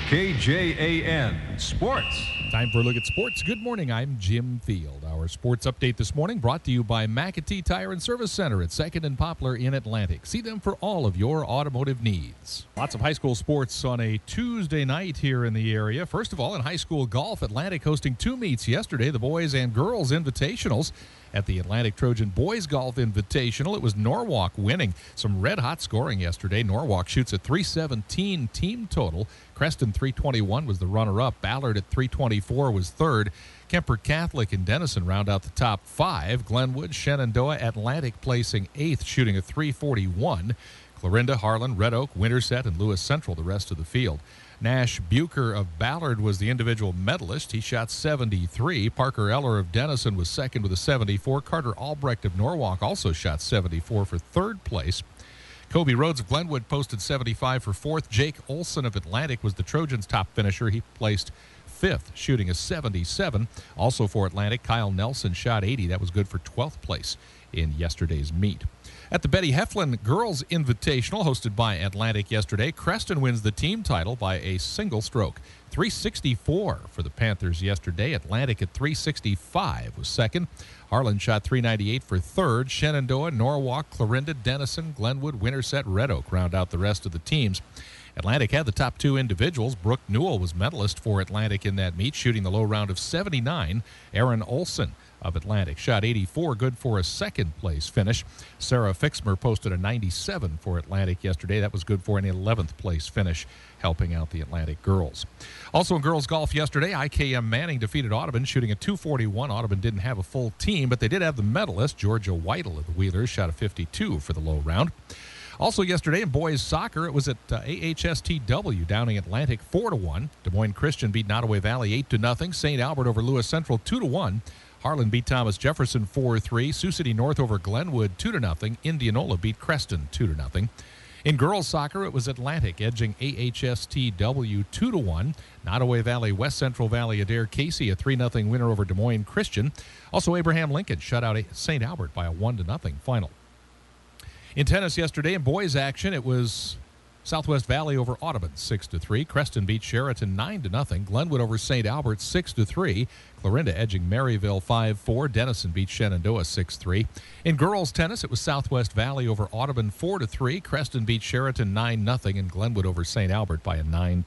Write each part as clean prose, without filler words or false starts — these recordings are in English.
KJAN Sports. Time for a look at sports. Good morning, I'm Jim Field. Our sports update this morning brought to you by McAtee Tire and Service Center at 2nd and Poplar in Atlantic. See them for all of your automotive needs. Lots of high school sports on a Tuesday night here in the area. First of all, in high school golf, Atlantic hosting two meets yesterday, the boys and girls invitationals. At the Atlantic Trojan Boys Golf Invitational, it was Norwalk winning. Some red-hot scoring yesterday. Norwalk shoots at .317 team total. Creston 321 was the runner-up. Ballard at 324 was third. Kemper Catholic and Denison round out the top five. Glenwood, Shenandoah, Atlantic placing eighth, shooting a .341. Clarinda, Harlan, Red Oak, Winterset, and Lewis Central the rest of the field. Nash Bucher of Ballard was the individual medalist. He shot 73. Parker Eller of Denison was second with a 74. Carter Albrecht of Norwalk also shot 74 for third place. Kobe Rhodes of Glenwood posted 75 for fourth. Jake Olson of Atlantic was the Trojans' top finisher. He placed fifth, shooting a 77. Also for Atlantic, Kyle Nelson shot 80. That was good for 12th place in yesterday's meet. At the Betty Heflin Girls Invitational, hosted by Atlantic yesterday, Creston wins the team title by a single stroke. 364 for the Panthers yesterday. Atlantic at 365 was second. Harlan shot 398 for third. Shenandoah, Norwalk, Clarinda, Denison, Glenwood, Winterset, Red Oak round out the rest of the teams. Atlantic had the top two individuals. Brooke Newell was medalist for Atlantic in that meet, shooting the low round of 79. Aaron Olson of Atlantic shot 84, good for a second-place finish. Sarah Fixmer posted a 97 for Atlantic yesterday. That was good for an 11th-place finish, helping out the Atlantic girls. Also in girls golf yesterday, IKM Manning defeated Audubon, shooting a 241. Audubon didn't have a full team, but they did have the medalist. Georgia Whittle of the Wheelers shot a 52 for the low round. Also yesterday in boys soccer, it was at AHSTW, Downing Atlantic 4-1. Des Moines Christian beat Nottoway Valley 8-0. St. Albert over Lewis Central 2-1. Harlan beat Thomas Jefferson 4-3. Sioux City North over Glenwood 2-0. Indianola beat Creston 2-0. In girls soccer, it was Atlantic edging AHSTW 2-1. Nottoway Valley, West Central Valley Adair Casey a 3-0 winner over Des Moines Christian. Also Abraham Lincoln shut out St. Albert by a 1-0 final. In tennis yesterday, in boys action, it was Southwest Valley over Audubon 6-3. Creston beat Sheraton 9-0. Glenwood over St. Albert 6-3. Clarinda edging Maryville 5-4. Denison beat Shenandoah 6-3. In girls tennis, it was Southwest Valley over Audubon 4-3. Creston beat Sheraton 9-0. And Glenwood over St. Albert by a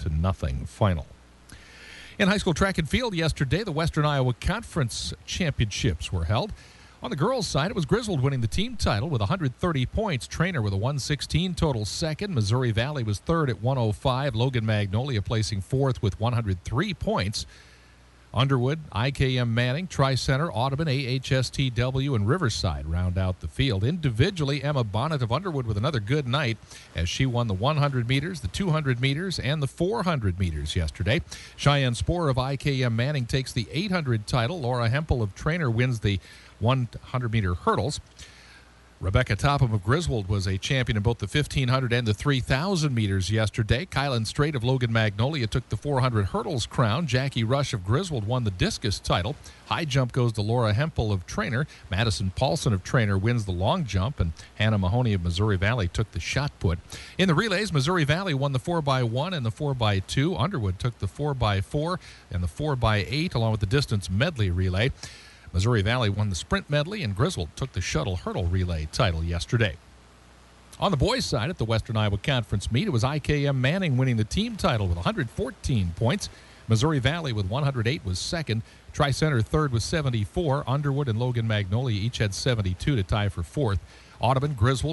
9-0 final. In high school track and field yesterday, the Western Iowa Conference Championships were held. On the girls' side, it was Griswold winning the team title with 130 points. Trainer with a 116 total second. Missouri Valley was third at 105. Logan Magnolia placing fourth with 103 points. Underwood, IKM Manning, Tri-Center, Audubon, AHSTW, and Riverside round out the field. Individually, Emma Bonnet of Underwood with another good night as she won the 100 meters, the 200 meters, and the 400 meters yesterday. Cheyenne Sporer of IKM Manning takes the 800 title. Laura Hempel of Trainer wins the 100-meter hurdles. Rebecca Topham of Griswold was a champion in both the 1,500 and the 3,000 meters yesterday. Kylan Strait of Logan Magnolia took the 400 hurdles crown. Jackie Rush of Griswold won the discus title. High jump goes to Laura Hempel of Trainer. Madison Paulson of Trainer wins the long jump, and Hannah Mahoney of Missouri Valley took the shot put. In the relays, Missouri Valley won the 4x1 and the 4x2. Underwood took the 4x4 and the 4x8, along with the distance medley relay. Missouri Valley won the sprint medley, and Griswold took the shuttle hurdle relay title yesterday. On the boys' side at the Western Iowa Conference meet, it was IKM Manning winning the team title with 114 points. Missouri Valley with 108 was second. Tri-Center third with 74. Underwood and Logan Magnolia each had 72 to tie for fourth. Audubon, Griswold,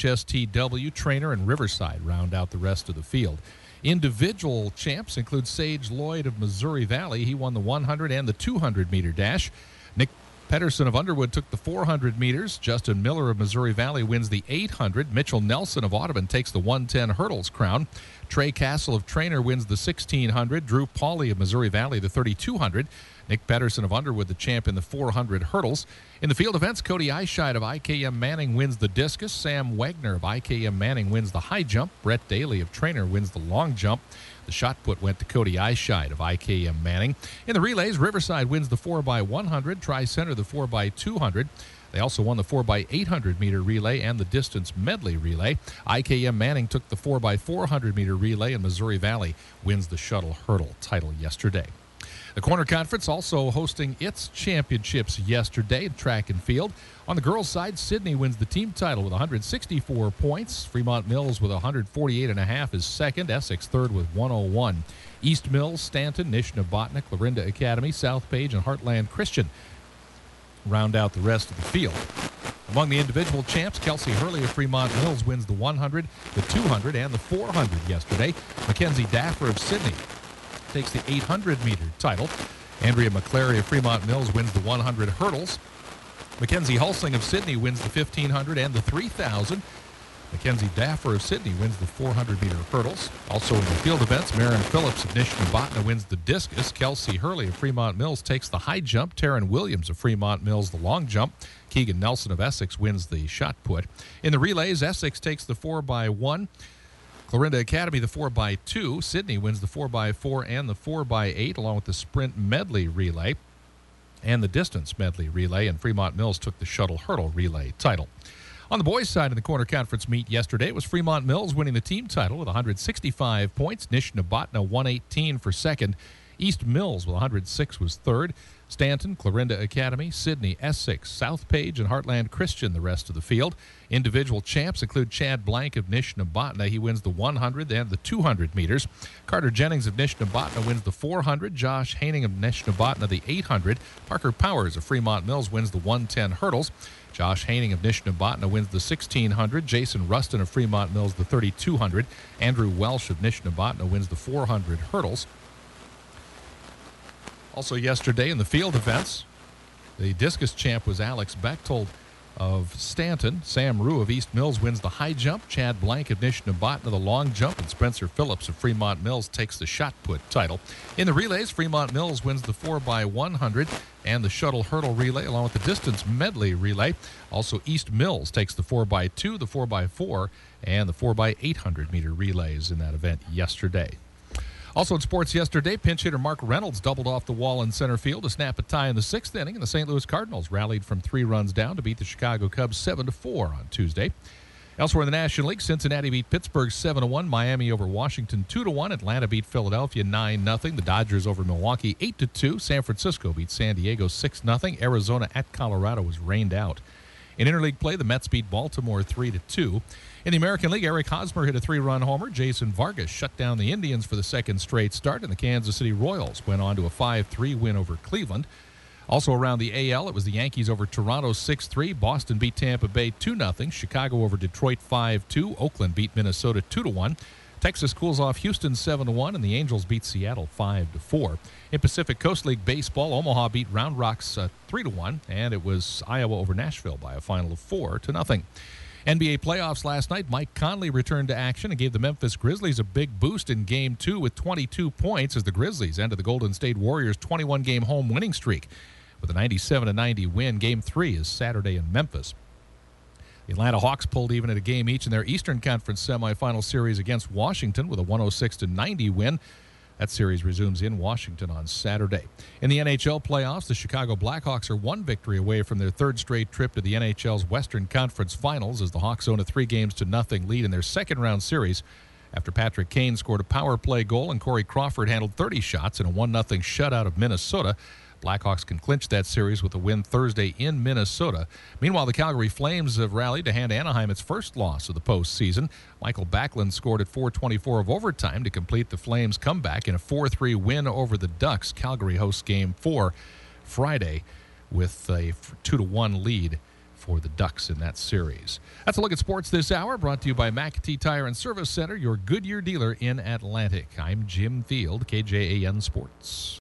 AHSTW, Trainer, and Riverside round out the rest of the field. Individual champs include Sage Lloyd of Missouri Valley. He won the 100 and the 200-meter dash. Nick Pedersen of Underwood took the 400 meters. Justin Miller of Missouri Valley wins the 800. Mitchell Nelson of Audubon takes the 110 hurdles crown. Trey Castle of Trainer wins the 1600. Drew Pauley of Missouri Valley the 3200. Nick Pedersen of Underwood the champ in the 400 hurdles. In the field events, Cody Eichscheid of IKM Manning wins the discus. Sam Wagner of IKM Manning wins the high jump. Brett Daly of Trainer wins the long jump. The shot put went to Cody Eichscheid of IKM Manning. In the relays, Riverside wins the 4x100, Tri-Center the 4x200. They also won the 4x800 meter relay and the distance medley relay. IKM Manning took the 4x400 meter relay, and Missouri Valley wins the shuttle hurdle title yesterday. The Corner Conference also hosting its championships yesterday in track and field. On the girls' side, Sidney wins the team title with 164 points. Fremont Mills with 148.5 is second. Essex third with 101. East Mills, Stanton, Nishnabotna, Clarinda Academy, South Page, and Heartland Christian round out the rest of the field. Among the individual champs, Kelsey Hurley of Fremont Mills wins the 100, the 200, and the 400 yesterday. Mackenzie Daffer of Sidney takes the 800-meter title. Andrea McClary of Fremont Mills wins the 100 hurdles. Mackenzie Hulsing of Sidney wins the 1,500 and the 3,000. Mackenzie Daffer of Sidney wins the 400-meter hurdles. Also in the field events, Marin Phillips of Nishnabotna wins the discus. Kelsey Hurley of Fremont Mills takes the high jump. Taryn Williams of Fremont Mills the long jump. Keegan Nelson of Essex wins the shot put. In the relays, Essex takes the 4x1. Clarinda Academy the 4x2. Sidney wins the 4x4 and the 4x8, along with the sprint medley relay and the distance medley relay, and Fremont Mills took the shuttle hurdle relay title. On the boys' side of the Corner Conference meet yesterday, it was Fremont Mills winning the team title with 165 points. Nishnabotna 118 for second. East Mills with 106 was third. Stanton, Clarinda Academy, Sidney, Essex, South Page, and Heartland Christian the rest of the field. Individual champs include Chad Blank of Nishnabotna. He wins the 100 and the 200 meters. Carter Jennings of Nishnabotna wins the 400. Josh Haining of Nishnabotna the 800. Parker Powers of Fremont Mills wins the 110 hurdles. Josh Haining of Nishnabotna wins the 1,600. Jason Rustin of Fremont Mills the 3,200. Andrew Welsh of Nishnabotna wins the 400 hurdles. Also yesterday in the field events, the discus champ was Alex Bechtold of Stanton. Sam Rue of East Mills wins the high jump. Chad Blank of Nishnabotna the long jump, and Spencer Phillips of Fremont Mills takes the shot put title. In the relays, Fremont Mills wins the 4x100 and the shuttle hurdle relay, along with the distance medley relay. Also, East Mills takes the 4x2, the 4x4, and the 4x800 meter relays in that event yesterday. Also in sports yesterday, pinch hitter Mark Reynolds doubled off the wall in center field to snap a tie in the sixth inning, and the St. Louis Cardinals rallied from 3 runs down to beat the Chicago Cubs 7-4 on Tuesday. Elsewhere in the National League, Cincinnati beat Pittsburgh 7-1, Miami over Washington 2-1, Atlanta beat Philadelphia 9-0, the Dodgers over Milwaukee 8-2, San Francisco beat San Diego 6-0, Arizona at Colorado was rained out. In interleague play, the Mets beat Baltimore 3-2. In the American League, Eric Hosmer hit a 3-run homer. Jason Vargas shut down the Indians for the second straight start, and the Kansas City Royals went on to a 5-3 win over Cleveland. Also around the AL, it was the Yankees over Toronto 6-3. Boston beat Tampa Bay 2-0. Chicago over Detroit 5-2. Oakland beat Minnesota 2-1. Texas cools off Houston 7-1, and the Angels beat Seattle 5-4. In Pacific Coast League baseball, Omaha beat Round Rocks 3-1, and it was Iowa over Nashville by a final of 4-0. NBA playoffs last night. Mike Conley returned to action and gave the Memphis Grizzlies a big boost in Game 2 with 22 points as the Grizzlies ended the Golden State Warriors' 21-game home winning streak with a 97-90 win. Game 3 is Saturday in Memphis. The Atlanta Hawks pulled even at a game each in their Eastern Conference semifinal series against Washington with a 106-90 win. That series resumes in Washington on Saturday. In the NHL playoffs, the Chicago Blackhawks are 1 victory away from their 3rd straight trip to the NHL's Western Conference Finals as the Hawks own a 3-0 lead in their second-round series after Patrick Kane scored a power play goal and Corey Crawford handled 30 shots in a 1-0 shutout of Minnesota. Blackhawks can clinch that series with a win Thursday in Minnesota. Meanwhile, the Calgary Flames have rallied to hand Anaheim its first loss of the postseason. Michael Backlund scored at 4:24 of overtime to complete the Flames' comeback in a 4-3 win over the Ducks. Calgary hosts Game 4 Friday with a 2-1 lead for the Ducks in that series. That's a look at sports this hour, brought to you by McAtee Tire and Service Center, your Goodyear dealer in Atlantic. I'm Jim Field, KJAN Sports.